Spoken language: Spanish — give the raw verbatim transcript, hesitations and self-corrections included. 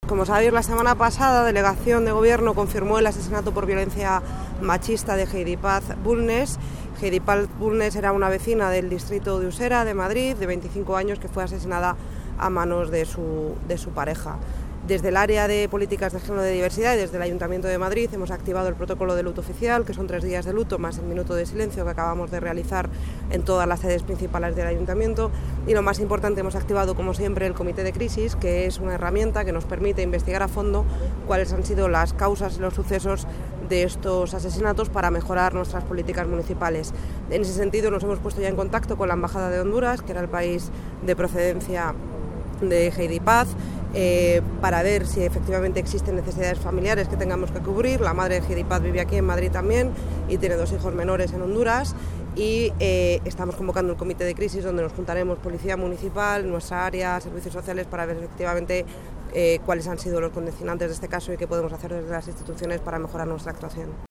Como sabéis, la semana pasada, la delegación de gobierno confirmó el asesinato por violencia machista de Heidi Paz Bulnes. Heidi Paz Bulnes era una vecina del distrito de Usera, de Madrid, de veinticinco años, que fue asesinada a manos de su, de su pareja. Desde el área de políticas de género de diversidad y desde el Ayuntamiento de Madrid hemos activado el protocolo de luto oficial, que son tres días de luto más el minuto de silencio que acabamos de realizar en todas las sedes principales del Ayuntamiento. Y lo más importante, hemos activado como siempre el comité de crisis, que es una herramienta que nos permite investigar a fondo cuáles han sido las causas y los sucesos de estos asesinatos para mejorar nuestras políticas municipales. En ese sentido nos hemos puesto ya en contacto con la Embajada de Honduras, que era el país de procedencia de Heidi Paz, eh, para ver si efectivamente existen necesidades familiares que tengamos que cubrir. La madre de Heidi Paz vive aquí en Madrid también y tiene dos hijos menores en Honduras, y eh, estamos convocando el comité de crisis donde nos juntaremos Policía Municipal, nuestra área, Servicios Sociales, para ver efectivamente eh, cuáles han sido los condicionantes de este caso y qué podemos hacer desde las instituciones para mejorar nuestra actuación.